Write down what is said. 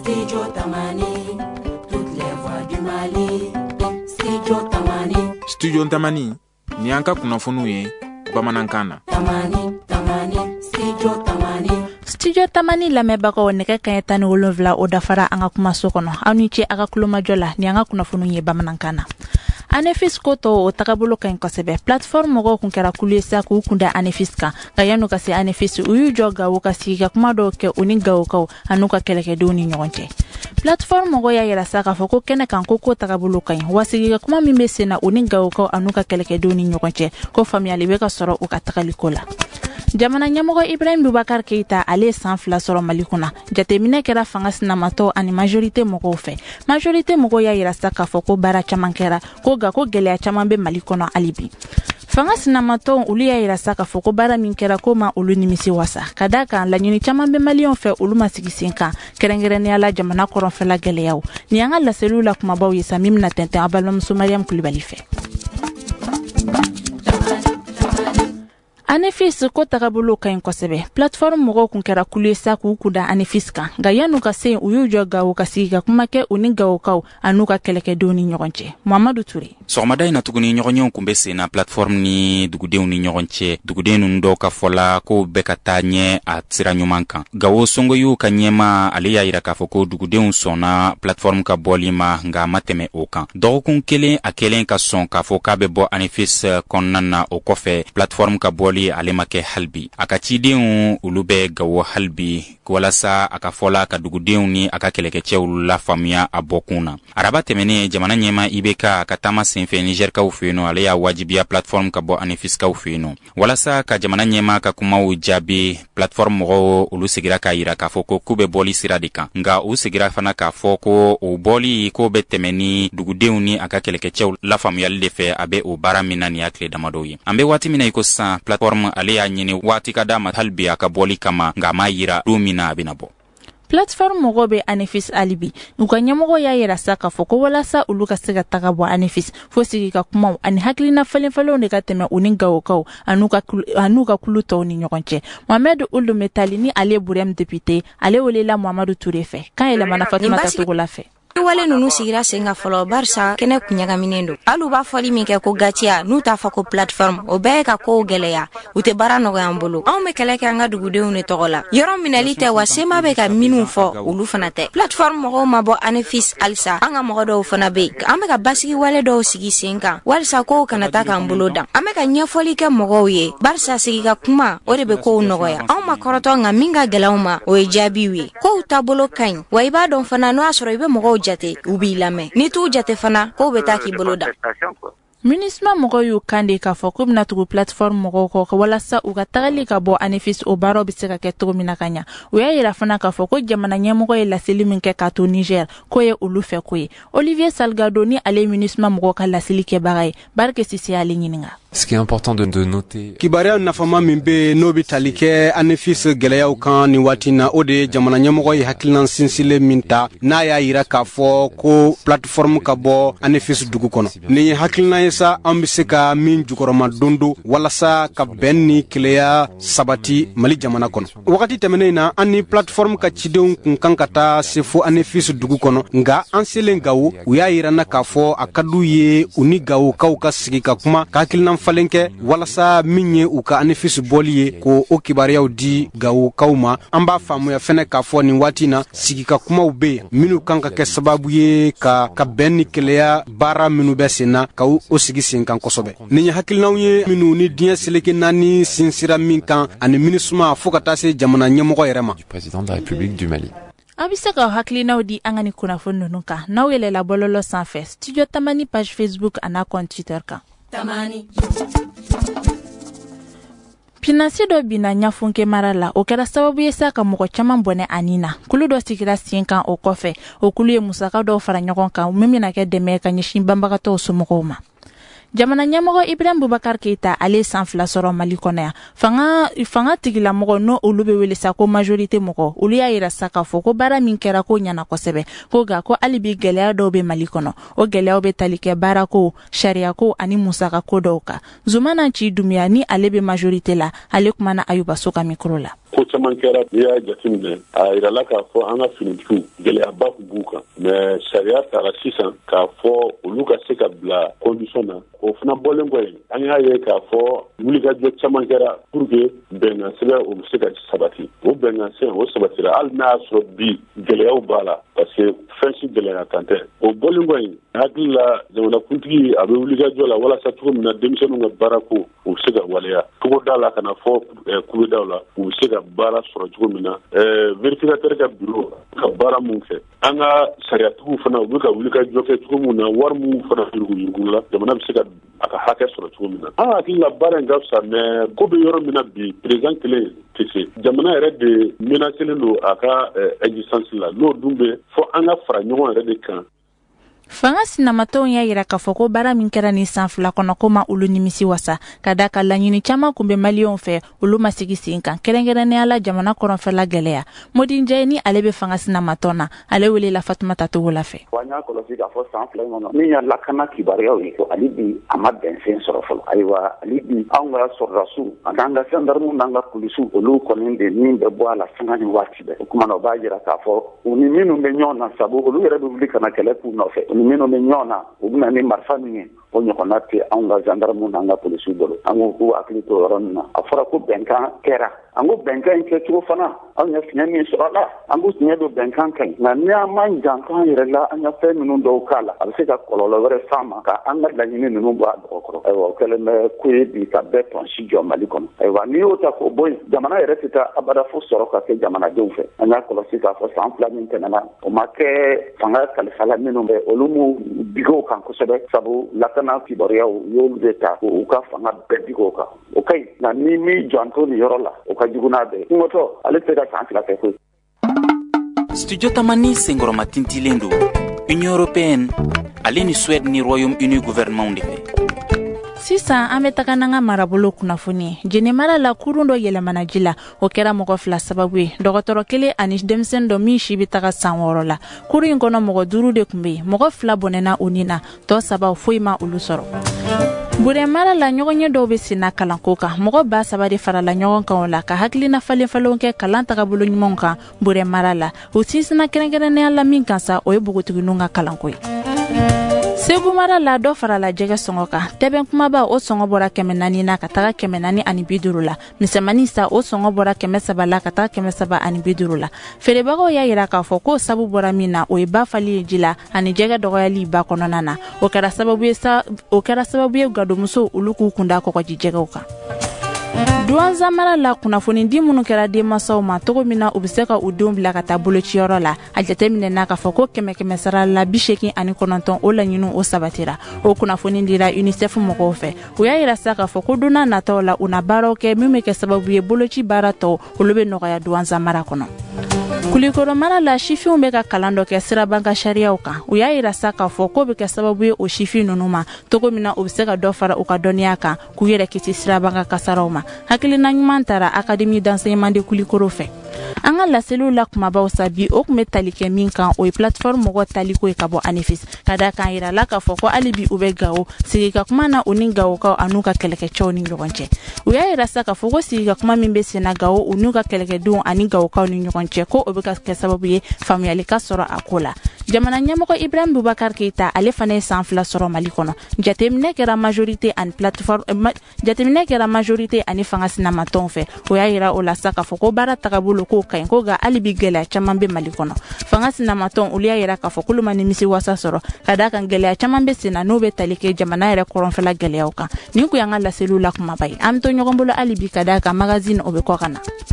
Studio Tamani, toutes les voix du Mali. Studio Tamani. Studio Tamani, ni anka kunafunu ye Bamanankana. Tamani, Studio Tamani. Studio Tamani lamɛbagaw nɛgɛ kaɲɛ 17 o dafara an ka kumaso kɔnɔ aw ni ce a ka kulomajɔ la ni an ka kunnafoni ye Bamanankana. Anefis koto o tagabolo kaɲi kosɛbɛ plateforme mɔgɔw kun kɛra kulu ye sa k'u kunda Anefis kan ka yanu ka se Anefis u y'u jɔ Gawo ka sigi ka kuma dɔw kɛ u ni Gawokaw an'u ka kɛlɛkɛdenw ni ɲɔgɔn cɛ. Plateforme mɔgɔw y'a yira sa k'a fɔ ko kɛnɛ kan ko tagabolo kaɲi wa sigi ka kuma min bɛ sen na u ni Gawokaw an'u ka kɛlɛkɛdenw ni ɲɔgɔn cɛ ko faamuyali bɛ ka sɔrɔ u ka tagaliko la. Jamana ɲɛmɔgɔ Ibrahim Boubacar Keita ale san 2 sɔrɔ Mali kunna jateminɛ kɛra fanga sinamatɔ ani majorité mɔgɔw fɛ majorité mɔgɔw y'a yira sa k'a fɔ ko baara caman kɛra ko gɛlɛya caman bɛ Mali kɔnɔ hali bi fanga sinamatɔ olu y'a yira sa k'a fɔ ko baara min kɛra ko ma olu nimisi wasa ka da kan laɲini caman bɛ maliyɛnw fɛ olu ma sigi sen kan kɛrɛnkɛrɛnnenya la jamana kɔrɔnfɛla gɛlɛyaw ni an ka laseliw la kumabaw ye sa min bɛna tɛntɛn a balimamuso Mariam Kulibali fɛ. Anefis ko tagabolo kaɲi kosɛbɛ plateforme mɔgɔw kun kɛra kulu ye sa k'u kunda Anefis kan nka yan'u ka se u y'u jɔ Gawo ka sigi ka kuma kɛ u ni Gawokaw an'u ka kɛlɛkɛdenw ni ɲɔgɔn cɛ. Muhamadu Ture. Sɔgɔmada in na tuguni ɲɔgɔnyew kun bɛ sen na plateforme ni dugudenw ni ɲɔgɔn cɛ duguden ninnu dɔw ka fɔla ko bɛɛ ka taa ɲɛ a sira ɲuman kan. Gawo Songoyu ka ɲɛma ale y'a yira k'a fɔ ko dugudenw sɔnna plateforme ka bɔli ma nka a ma tɛmɛ o kan. Dɔgɔkun kelen a kelen ka sɔn k'a fɔ k'a bɛ bɔ Anefis kɔnɔna na o kɔfɛ plateforme ka bɔli ale ma kɛ halibi a ka cidenw olu bɛ Gawo halibi walasa a ka fɔla ka dugudenw ni a ka kɛlɛkɛcɛw la faamuya a bɔkun na. Araba tɛmɛnen jamana ɲɛma IBK ka taama senfɛ Nigerkaw fɛ yen nɔ ale y'a wajibiya plateforme ka bɔ Anefiskaw fɛ yen nɔ walasa ka jamana ɲɛma ka kumaw jaabi plateforme mɔgɔw olu segira k'a yira k'a fɔ ko k'u bɛ bɔli sira de kan nka u segira fana k'a fɔ ko o bɔli ko bɛ tɛmɛ ni dugudenw ni a ka kɛlɛkɛcɛw la faamuyali de fɛ a bɛ o baara min na nin y'a tile damadɔ ye. An bɛ waati min na i ko sisan plateforme ale y'a ɲini waati ka d'a ma halibi a ka bɔli kama nka a m'a yira don min na a bɛna bɔ. Plateforme mɔgɔw bɛ Anefis alibi u ka ɲɛmɔgɔ y'a yira sa k'a fɔ ko walasa olu ka se ka taga bɔ Anefis fo sigi ka kumaw ani hakilina falenfalenw de ka tɛmɛ u ni Gawokaw an'u ka kulu tɔw ni ɲɔgɔn cɛ. Mohamed Ould Metali ni ale Burem député ale welela Muhamadu Ture fɛ kan yɛlɛmana Fatumata Togola fɛ. Wale nunu sigira senga fɔlɔ barisa kɛnɛ kunɲagaminen don alu b'a fɔli min kɛ ko gatiya n'u t'a fɔ ko plateforme o bɛɛ ka kow gɛlɛya u tɛ baara nɔgɔya an bolo anw bɛ kɛlɛ kɛ an ka dugudenw de tɔgɔ la yɔrɔ minɛli tɛ wa sema bɛ ka minnu fɔ olu fana tɛ plateforme mɔgɔw ma bɔ Anefis halisa an ka mɔgɔ dɔw fana bɛ yen an bɛ ka basigi wale dɔw sigi sen kan walisa kow kana taa k'an bolo dan an bɛ ka ɲɛfɔli kɛ mɔgɔw ye barisa sigi ka kuma o de bɛ kow nɔgɔya anw ma kɔrɔtɔ nka min ka gɛlɛnw ma o ye jaabiw ye kow taabolo ka ɲi wa i b'a dɔn fana n'o y'a sɔrɔ i bɛ mɔgɔw jate u b'i lamɛn ni t'u jate fana ko bɛ taa k'i bolo da. MINUSMA mɔgɔw y'u kan de k'a fɔ k'u bɛna tugu plateforme mɔgɔw kɔ walasa u ka tagali ka bɔ Anefis o baaraw bɛ se ka kɛ cogo min na ka ɲa u y'a yira fana k'a fɔ ko jamana ɲɛmɔgɔ ye laseli min kɛ k'a to Niger k'o ye olu fɛ ko ye Olivier Salgado ni ale MINUSMA mɔgɔw ka laseli kɛbaga ye Barke Sisi ale ɲininka. Ce qui est important de noter. Kibaruya nafama min bɛ n'o bɛ tali kɛ Anefis gɛlɛyaw kan ni waati na o de ye jamana ɲɛmɔgɔ ye hakilina sinsinlen min ta n'a y'a yira k'a fɔ ko plateforme ka bɔ Anefis dugu kɔnɔ nin ye hakilina ye sa an bɛ se ka min jukɔrɔma dondo walasa ka bɛn ni keleya sabati Mali jamana kɔnɔ wagati tɛmɛnen na an ni plateforme ka cidenw kun kan ka taa se fo Anefis dugu kɔnɔ nka an selen Gawo u y'a yirana k'a fɔ a ka d'u ye u ni Gawokaw ka sigi ka kuma ka hakilina falen kɛ walasa min ye u ka Anefis bɔli ye ko o kibaruyaw di Gawokaw ma an b'a faamuya fɛnɛ k'a fɔ nin waati na sigi ka kumaw bɛ yen minnu kan ka kɛ sababu ye ka bɛn ni keleya baara minnu bɛ sen na ka o sigi sen kan kosɛbɛ nin ye hakilinaw ye minnu ni diɲɛ seleke naani sinsira min kan ani MINUSMA fo ka taa se jamana ɲɛmɔgɔ yɛrɛ ma. Président de la République du Mali. A bɛ se ka hakilinaw di an ka ni kunnafoni ninnu kan n'aw yɛlɛla bɔlɔlɔ sanfɛ Studio Tamani page Facebook a n'a compte Twitter kan. Tamani. Pinasi dɔ bina Ɲafunke mara la o kɛra sababu ye sa ka mɔgɔ caman bɔnɛ ani na kulu dɔ sigira sen kan o kɔfɛ o kulu ye musaka dɔw fara ɲɔgɔn kan min bɛna kɛ dɛmɛ ka ɲɛsin banbagatɔw somɔgɔw ma. jamana ɲɛmɔgɔ Ibrahim Boubacar Keita ale san 2 sɔrɔ Mali kɔnɔ yan. Fanga tigilamɔgɔ no olu be wele sa ko majorité mɔgɔ olu y'a yira sa k'a fɔ ko baara min kɛra ko ɲana kosɛbɛ ko ga ko hali bi gɛlɛya dɔw be Mali kɔnɔ o gɛlɛyaw be tali kɛ baara ko sariya ko ani musaka ko dɔw kan. Zumana Ci Dumiya ni ale be majorité la ale kumana Ayuba So ka micro la. Ko caman kɛra n'i y'a jateminɛ a yirala k'a fɔ an ka finitigiw gɛlɛyaba b'u kan mais sariya taara sisan k'a fɔ olu ka se ka bila condition na o fana bɔlen kɔ yen an y'a ye k'a fɔ wulikajɔ caman kɛra pour que bɛnkan sɛbɛn o bɛ se ka sabati o bɛnkan sɛbɛn o sabatira hali n'a y'a sɔrɔ bi gɛlɛyaw b'a la parce que fɛn si gɛlɛya kan tɛ o bɔlen kɔ yen hakili la jamanakuntigi a bɛ wulikajɔ la walasa cogo min na denmisɛnninw ka baara ko u bɛ se ka waleya togoda la ka na fɔ kubedaw la u bɛ se ka baara sɔrɔ cogo min na vérificateur ka bureau ka baara mun kɛ an ka sariyatigiw fana u bɛ ka wulikajɔ kɛ cogo min na wari mun fana yuruguyurugu la jamana bɛ se ka a ka hakɛ sɔrɔ cogo min na an hakili la baara in ka fisa mais ko bɛ yɔrɔ min na bi président kelen tɛ se jamana yɛrɛ de menacelen don a ka existence la n'o dun bɛ fɔ an ka fara ɲɔgɔn yɛrɛ de kan. Fanga sinamatɔw y'a yira k'a fɔ ko baara min kɛra ni san 2 kɔnɔ ko ma olu nimisi wasa ka da ka laɲini caman kun bɛ maliyɛnw fɛ olu ma sigi sen kan kɛrɛnkɛrɛnnenya la jamana kɔrɔnfɛla gɛlɛya Modi Njaye ni ale bɛ fanga sinamatɔ na ale welela Fatumata Togola fɛ. Wa n y'a kɔlɔsi k'a fɔ san 2 kɔnɔ min y'a lakana kibaruyaw ye ko hali bi a ma bɛnfɛn sɔrɔ fɔlɔ ayiwa hali bi anw ka sɔrɔdasiw an ka gendarmew n'an ka polisiw olu kɔni de min bɛ bɔ a la sanga ni waati bɛɛ o kumana o b'a jira k'a fɔ u ni minnu bɛ ɲɔgɔn na sabu olu yɛrɛ bɛ wuli ka na kɛlɛ k'u nɔfɛ ni minnu bɛ ɲɔgɔn na u bɛna ni marifa min ye o ɲɔgɔnna tɛ anw ka gendarmew n'an ka polisiw bolo an k'u hakili to yɔrɔ min na a fɔra ko bɛnkan kɛra an ko bɛnkan in kɛcogo fana anw ye fiɲɛ min sɔrɔ a la an k'u tiɲɛ don bɛnkan ka ɲi nka ni an m'an janto an yɛrɛ la an ka fɛn minnu dɔw k'a la a bɛ se ka kɔlɔlɔ wɛrɛ s'an ma ka an ka laɲini ninnu bɔ a dɔgɔ kɔrɔ ayiwa o kɛlen bɛ ko ye bi ka bɛɛ tɔnsi jɔ Mali kɔnɔ ayiwa n'i y'o ta k'o bɔ yen jamana yɛrɛ tɛ taa abada fo sɔrɔ ka kɛ jamanadenw fɛ an y'a kɔlɔsi k'a fɔ san 2 min tɛmɛna o ma kɛ fanga kalifala minnu bɛ olu m'u big'o kan kosɛbɛ sabu lakana kibaruyaw y'olu de ta k'u ka fanga bɛɛ big'o kan o ka ɲi nka ni m'i janto nin yɔrɔ la o ka jugu n'a bɛɛ kungotɔ ale tɛ ka san 2 kɛ koyi. Studio Tamani senkɔrɔma tintilen don Union Européenne ale ni Suède ni Royaume-Uni gouvernement de fɛ. Sisan an bɛ taga n'an ka marabolo kunnafoni jeni mara la kurun dɔ yɛlɛmana ji la o kɛra mɔgɔ 2 sababu ye dɔgɔtɔrɔ kelen ani denmisɛn dɔ min si bɛ taga san 6 la kurun in kɔnɔ mɔgɔ 5 de tun bɛ yen mɔgɔ 2 bɔnɛna u ni na tɔ 3 foyi ma olu sɔrɔ. Burɛ mara la ɲɔgɔnye dɔw bɛ senna kalanko kan mɔgɔ 3 de farala ɲɔgɔn kan o la ka hakilina falenfalenw kɛ kalan tagabolo ɲumanw kan Burɛ mara la u sinsina kɛrɛnkɛrɛnnenya la min kan sa o ye bogotigininw ka kalanko ye. Segu mara la dɔ farala jɛgɛ sɔngɔ kan tɛbɛn kumaba o sɔngɔ bɔra 400 na ka taga 450 la misɛmani sa o sɔngɔ bɔra 300 la ka taga 350 la feerebagaw y'a yira k'a fɔ ko sabu bɔra min na o ye ba fali ye ji la ani jɛgɛ dɔgɔyali ba kɔnɔna na o kɛra sababu ye gadomuso olu k'u kunda kɔgɔji jɛgɛw kan. Duanza mara la kunnafoni di minnu kɛra denmansaw ma togo min na u bɛ se ka u denw bila ka taa bolociyɔrɔ la a jateminɛna k'a fɔ ko 100 sara la 89 o laɲini o sabatira o kunnafoni dira UNICEF mɔgɔw fɛ u y'a yira sa k'a fɔ ko donna nataw la u na baaraw kɛ min bɛ kɛ sababu ye boloci baara tɔw olu bɛ nɔgɔya Duanza mara kɔnɔ. Kulikoro mara la sifinw bɛ ka kalan dɔ kɛ sirabanka sariyaw kan u y'a yira sa k'a fɔ ko bɛ kɛ sababu ye o sifin ninnu ma togo min na u bɛ se ka dɔ fara u ka dɔnniya kan k'u yɛrɛ kisi sirabanka kasaraw ma hakilina ɲuman taara Académie d'enseignement de Kulikoro fɛ. An ka laseliw la kumabaw sabi o kun bɛ tali kɛ min kan o ye plateforme mɔgɔ taliko ye ka bɔ ANEFIS ka da kan yira la k'a fɔ ko hali bi u bɛ Gawo sigi ka kuma na u ni Gawokaw an'u ka kɛlɛkɛcɛw ni ɲɔgɔn cɛ u y'a yira sa k'a fɔ ko sigi ka kuma min bɛ senna Gawo u n'u ka kɛlɛkɛdenw ani Gawokaw ni ɲɔgɔn cɛ ko o bɛ ka kɛ sababu ye faamuyali ka sɔrɔ a ko la. Jamana ɲɛmɔgɔ Ibrahim Boubacar Keita ale fana ye san 2 sɔrɔ Mali kɔnɔ jateminɛ kɛra majorité ani fanga sinamatɔnw fɛ o y'a yira o la sa k'a fɔ ko baara tagabolo ko ka ɲi ko nka hali bi gɛlɛya caman bɛ Mali kɔnɔ fanga sinamatɔnw olu y'a yira k'a fɔ k'olu ma nimisi wasa sɔrɔ ka da kan gɛlɛya caman bɛ sen na n'o bɛ tali kɛ jamana yɛrɛ kɔrɔnfɛla gɛlɛyaw kan nin kun y'an ka laseliw la kumaba ye an bɛ to ɲɔgɔn bolo hali bi ka da kan magazine o bɛ kɔ ka na.